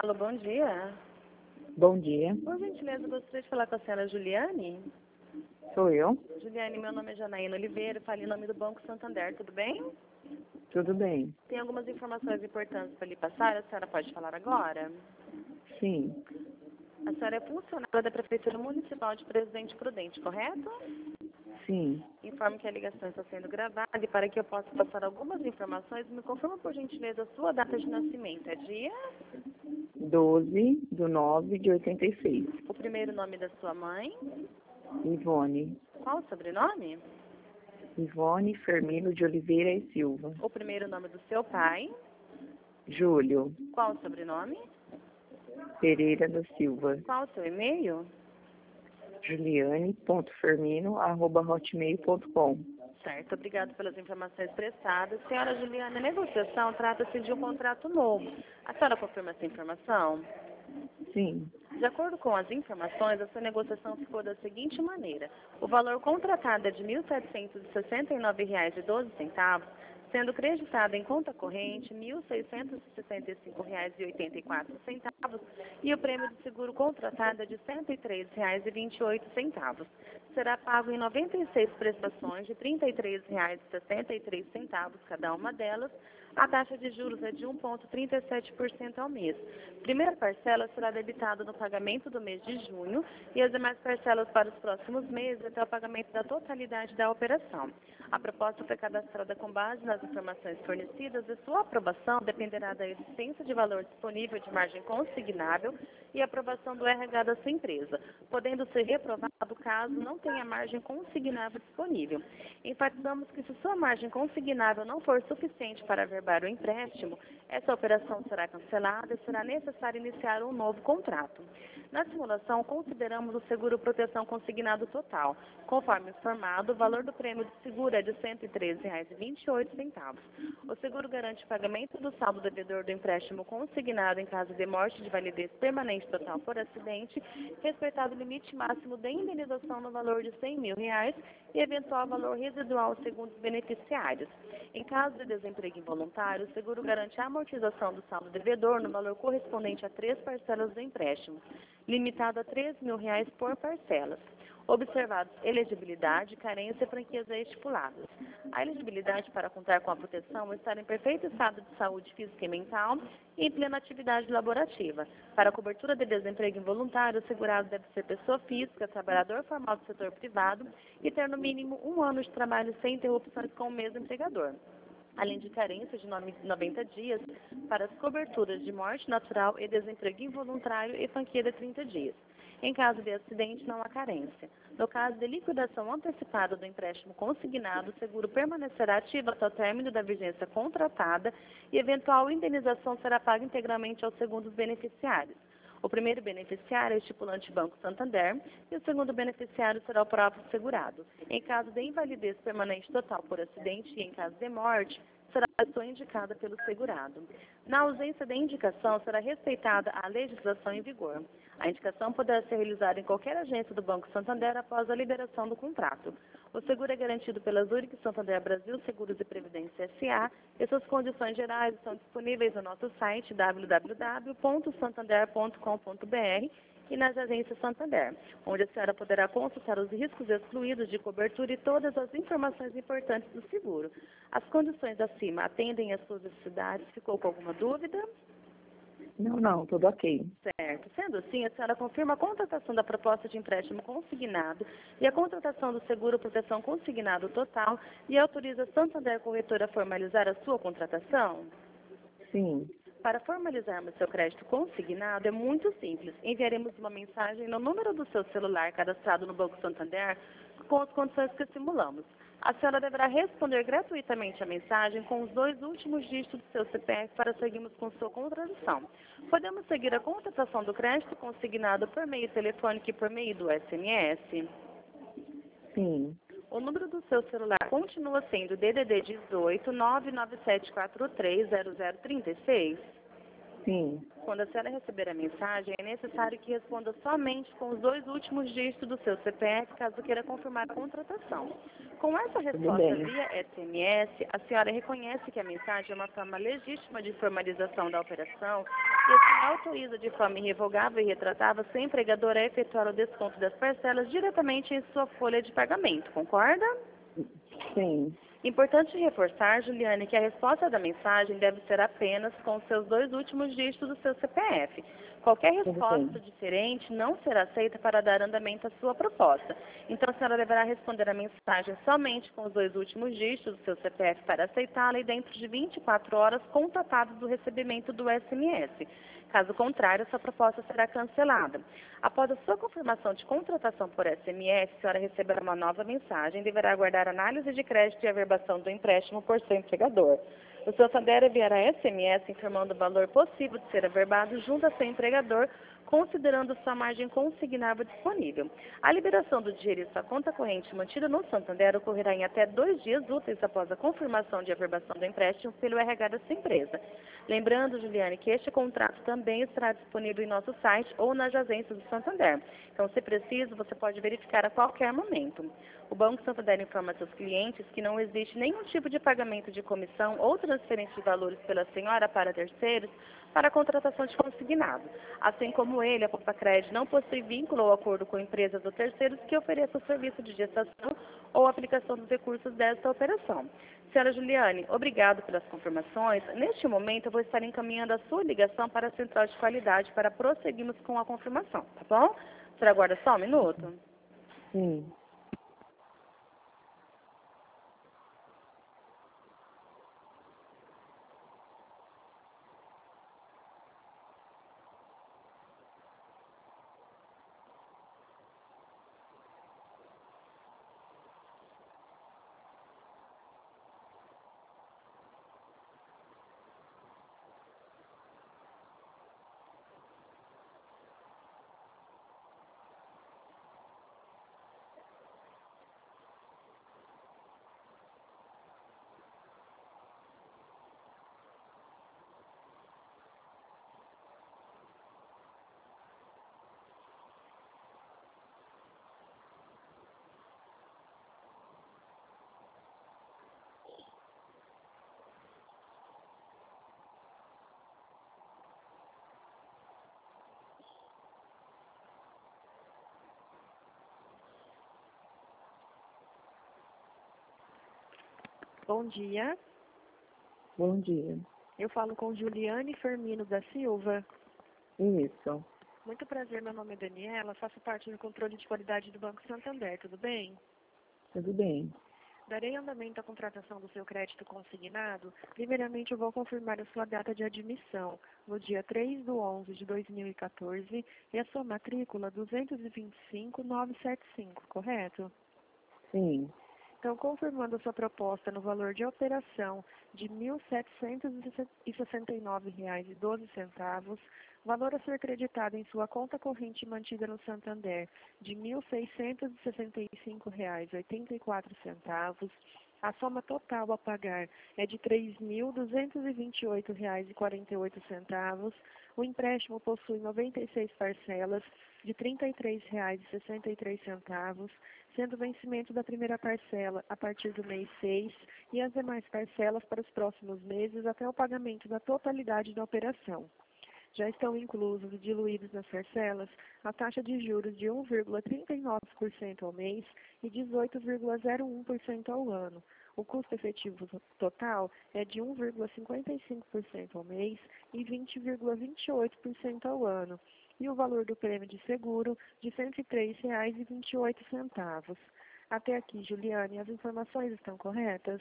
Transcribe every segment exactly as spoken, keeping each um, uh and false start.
Alô, bom dia. Bom dia, Por gentileza, eu gostaria de falar com a senhora Juliane. sou eu. Juliane, meu nome é Janaína Oliveira, falo em nome do Banco Santander, tudo bem? Tudo bem? Tem algumas informações importantes para lhe passar, a senhora pode falar agora? Sim, A senhora é funcionária da Prefeitura Municipal de Presidente Prudente, correto? sim. Informo que a ligação está sendo gravada e para que eu possa passar algumas informações, me confirma por gentileza a sua data de nascimento. É dia? doze de nove de oitenta e seis. O primeiro nome da sua mãe? Ivone. Qual o sobrenome? Ivone Fermino de Oliveira e Silva. O primeiro nome do seu pai? Júlio Qual o sobrenome? Pereira da Silva. Qual o seu e-mail? Juliane.fermino arroba hotmail ponto com. Certo, obrigado pelas informações prestadas. Senhora Juliana, a negociação trata-se de um contrato novo. A senhora confirma essa informação? Sim, De acordo com as informações, essa negociação ficou da seguinte maneira. O valor contratado é de mil setecentos e sessenta e nove reais e doze centavos, sendo creditado em conta corrente mil seiscentos e sessenta e cinco reais e oitenta e quatro centavos e o prêmio de seguro contratado é de cento e três reais e vinte e oito centavos. Será pago em noventa e seis prestações de trinta e três reais e sessenta e três centavos cada uma delas. A taxa de juros é de um vírgula trinta e sete por cento ao mês. Primeira parcela será debitada no pagamento do mês de junho e as demais parcelas para os próximos meses até o pagamento da totalidade da operação. A proposta foi cadastrada com base nas informações fornecidas e sua aprovação dependerá da existência de valor disponível de margem consignável e aprovação do R H da sua empresa, podendo ser reprovado caso não tenha margem consignável disponível. Enfatizamos que se sua margem consignável não for suficiente para averbar o empréstimo, essa operação será cancelada e será necessário iniciar um novo contrato. Na simulação, consideramos o seguro proteção consignado total. Conforme informado, o valor do prêmio de seguro é de cento e treze reais e vinte e oito centavos. O seguro garante o pagamento do saldo devedor do empréstimo consignado em caso de morte de validez permanente total por acidente, respeitado o limite máximo de indenização no valor de cem mil reais e eventual valor residual segundo os beneficiários. Em caso de desemprego involuntário, o seguro garante a amortização do saldo devedor no valor correspondente a três parcelas do empréstimo, limitado a três mil reais por parcelas. Observados elegibilidade, carência e franquias estipuladas. A elegibilidade para contar com a proteção é estar em perfeito estado de saúde física e mental e em plena atividade laborativa. Para a cobertura de desemprego involuntário, o segurado deve ser pessoa física, trabalhador formal do setor privado e ter no mínimo um ano de trabalho sem interrupções com o mesmo empregador, além de carência de noventa dias para as coberturas de morte natural e desemprego involuntário e franquia de trinta dias. Em caso de acidente, não há carência. No caso de liquidação antecipada do empréstimo consignado, o seguro permanecerá ativo até o término da vigência contratada e eventual indenização será paga integralmente aos segundos beneficiários. O primeiro beneficiário é o estipulante Banco Santander e o segundo beneficiário será o próprio segurado. Em caso de invalidez permanente total por acidente e em caso de morte, será a pessoa indicada pelo segurado. Na ausência de indicação, será respeitada a legislação em vigor. A indicação poderá ser realizada em qualquer agência do Banco Santander após a liberação do contrato. O seguro é garantido pela Zurich Santander Brasil Seguros e Previdência S A e suas condições gerais estão disponíveis no nosso site w w w ponto santander ponto com ponto b r e nas agências Santander, onde a senhora poderá consultar os riscos excluídos de cobertura e todas as informações importantes do seguro. As condições acima atendem às suas necessidades? Ficou com alguma dúvida? Não, não, tudo ok. Certo. Sendo assim, a senhora confirma a contratação da proposta de empréstimo consignado e a contratação do seguro proteção consignado total e autoriza a Santander Corretora a formalizar a sua contratação? Sim, Para formalizarmos seu crédito consignado é muito simples. Enviaremos uma mensagem no número do seu celular cadastrado no Banco Santander com as condições que simulamos. A senhora deverá responder gratuitamente a mensagem com os dois últimos dígitos do seu C P F para seguirmos com sua contratação. Podemos seguir a contratação do crédito consignado por meio telefônico e por meio do S M S? sim. O número do seu celular continua sendo D D D dezoito, nove nove sete quatro três, zero zero três seis? Sim. Quando a senhora receber a mensagem, é necessário que responda somente com os dois últimos dígitos do seu C P F, caso queira confirmar a contratação. Com essa resposta via S M S, a senhora reconhece que a mensagem é uma forma legítima de formalização da operação e assim autoriza de forma irrevogável e retratável seu empregador a efetuar o desconto das parcelas diretamente em sua folha de pagamento. Concorda? Sim. Importante reforçar, Juliane, que a resposta da mensagem deve ser apenas com os seus dois últimos dígitos do seu C P F. Qualquer Tudo resposta bem. diferente não será aceita para dar andamento à sua proposta. Então, a senhora deverá responder a mensagem somente com os dois últimos dígitos do seu C P F para aceitá-la e dentro de vinte e quatro horas contatados do recebimento do S M S. Caso contrário, sua proposta será cancelada. Após a sua confirmação de contratação por S M S, a senhora receberá uma nova mensagem e deverá aguardar análise de crédito e averbação do empréstimo por seu empregador. O Santander enviará S M S informando o valor possível de ser averbado junto a seu empregador, considerando sua margem consignável disponível. A liberação do dinheiro em sua conta corrente mantida no Santander ocorrerá em até dois dias úteis após a confirmação de averbação do empréstimo pelo R H da sua empresa. Lembrando, Juliane, que este contrato também estará disponível em nosso site ou nas agências do Santander. Então, se preciso, você pode verificar a qualquer momento. O Banco Santander informa a seus clientes que não existe nenhum tipo de pagamento de comissão ou transferência de valores pela senhora para terceiros para a contratação de consignado. Assim como ele, a Poupa Crédito não possui vínculo ou acordo com empresas ou terceiros que ofereçam o serviço de gestação ou aplicação dos recursos desta operação. Senhora Juliane, obrigado pelas confirmações. Neste momento, eu vou estar encaminhando a sua ligação para a Central de Qualidade para prosseguirmos com a confirmação, tá bom? A senhora aguarda só um minuto? Sim. Bom dia, Bom dia. eu falo com Juliane Firmino da Silva. Isso. Muito prazer, meu nome é Daniela, faço parte do controle de qualidade do Banco Santander, tudo bem? Tudo bem. Darei andamento à contratação do seu crédito consignado. Primeiramente, eu vou confirmar a sua data de admissão, no dia três de onze de dois mil e quatorze, e a sua matrícula duzentos e vinte e cinco mil novecentos e setenta e cinco, correto? Sim. Então, confirmando a sua proposta no valor de operação de mil setecentos e sessenta e nove reais e doze centavos, valor a ser creditado em sua conta corrente mantida no Santander de mil seiscentos e sessenta e cinco reais e oitenta e quatro centavos, a soma total a pagar é de três mil duzentos e vinte e oito reais e quarenta e oito centavos. O empréstimo possui noventa e seis parcelas de trinta e três reais e sessenta e três centavos, sendo o vencimento da primeira parcela a partir do mês seis e as demais parcelas para os próximos meses até o pagamento da totalidade da operação. Já estão inclusos e diluídos nas parcelas a taxa de juros de um vírgula trinta e nove por cento ao mês e dezoito vírgula zero um por cento ao ano. O custo efetivo total é de um vírgula cinquenta e cinco por cento ao mês e vinte vírgula vinte e oito por cento ao ano. E o valor do prêmio de seguro de cento e três reais e vinte e oito centavos. Até aqui, Juliane, as informações estão corretas?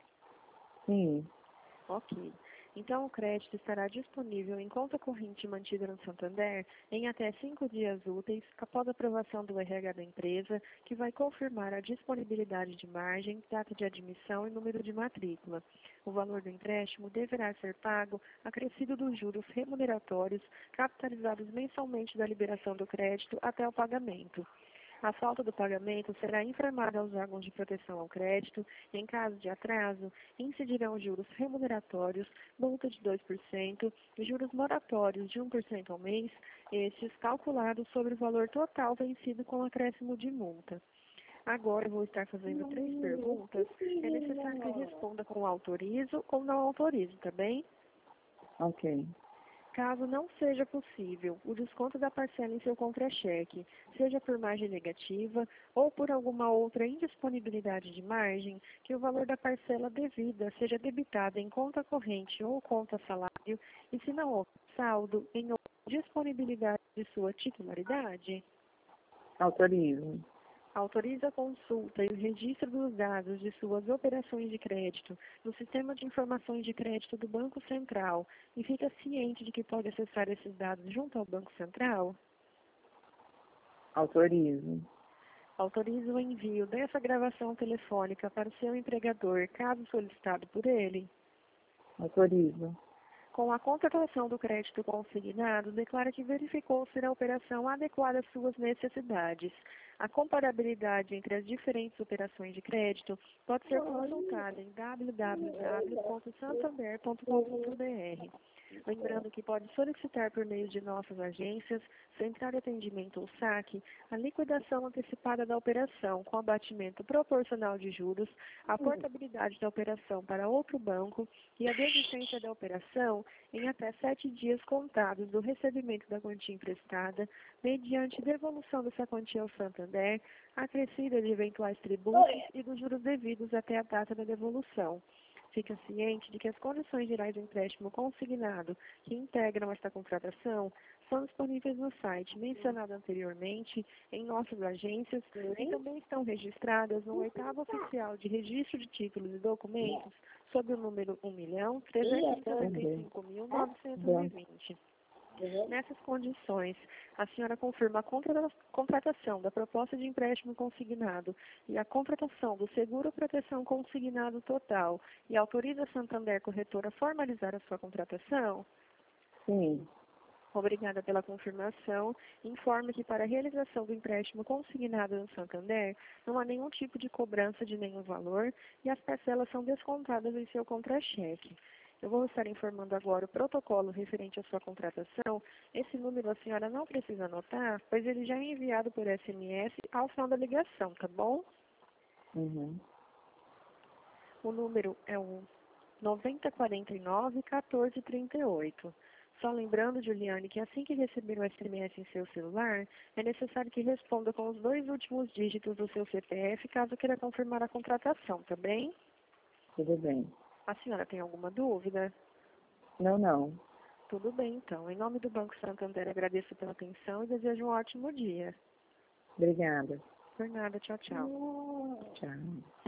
Sim. Ok. Então, o crédito estará disponível em conta corrente mantida no Santander em até cinco dias úteis após a aprovação do R H da empresa, que vai confirmar a disponibilidade de margem, data de admissão e número de matrícula. O valor do empréstimo deverá ser pago acrescido dos juros remuneratórios capitalizados mensalmente da liberação do crédito até o pagamento. A falta do pagamento será informada aos órgãos de proteção ao crédito. Em caso de atraso, incidirão juros remuneratórios, multa de dois por cento e juros moratórios de um por cento ao mês, estes calculados sobre o valor total vencido com acréscimo de multa. Agora eu vou estar fazendo três perguntas. É necessário que responda com autorizo ou não autorizo, tá bem? Ok. Caso não seja possível o desconto da parcela em seu contra-cheque, seja por margem negativa ou por alguma outra indisponibilidade de margem, que o valor da parcela devida seja debitado em conta corrente ou conta salário e, se não houver saldo, em outra disponibilidade de sua titularidade. Autorizo. Autoriza a consulta e o registro dos dados de suas operações de crédito no Sistema de Informações de Crédito do Banco Central e fica ciente de que pode acessar esses dados junto ao Banco Central? Autorizo. Autoriza o envio dessa gravação telefônica para o seu empregador, caso solicitado por ele? Autorizo. Com a contratação do crédito consignado, declara que verificou ser a operação adequada às suas necessidades. A comparabilidade entre as diferentes operações de crédito pode ser consultada em w w w ponto santander ponto com ponto b r. Lembrando que pode solicitar por meio de nossas agências, central de atendimento ou saque, a liquidação antecipada da operação com abatimento proporcional de juros, a portabilidade da operação para outro banco e a desistência da operação em até sete dias contados do recebimento da quantia emprestada, mediante devolução dessa quantia ao Santander, acrescida de eventuais tributos e dos juros devidos até a data da devolução. Fica ciente de que as condições gerais do empréstimo consignado que integram esta contratação são disponíveis no site mencionado anteriormente, em nossas agências, e também estão registradas no oitavo oficial de registro de títulos e documentos sob o número um milhão trezentos e noventa e cinco mil novecentos e vinte. Nessas condições, a senhora confirma a contra- contratação da proposta de empréstimo consignado e a contratação do seguro proteção consignado total e autoriza a Santander Corretora a formalizar a sua contratação? Sim. Obrigada pela confirmação. Informe que para a realização do empréstimo consignado no Santander, não há nenhum tipo de cobrança de nenhum valor e as parcelas são descontadas em seu contra-cheque. Eu vou estar informando agora o protocolo referente à sua contratação. Esse número a senhora não precisa anotar, pois ele já é enviado por S M S ao final da ligação, tá bom? Uhum. O número é o nove zero quatro nove, um quatro três oito. Só lembrando, Juliane, que assim que receber o S M S em seu celular, é necessário que responda com os dois últimos dígitos do seu C P F, caso queira confirmar a contratação, tá bem? Tudo bem. A senhora tem alguma dúvida? Não, não. Tudo bem, então. Em nome do Banco Santander, agradeço pela atenção e desejo um ótimo dia. Obrigada. Por nada, tchau, tchau. Tchau.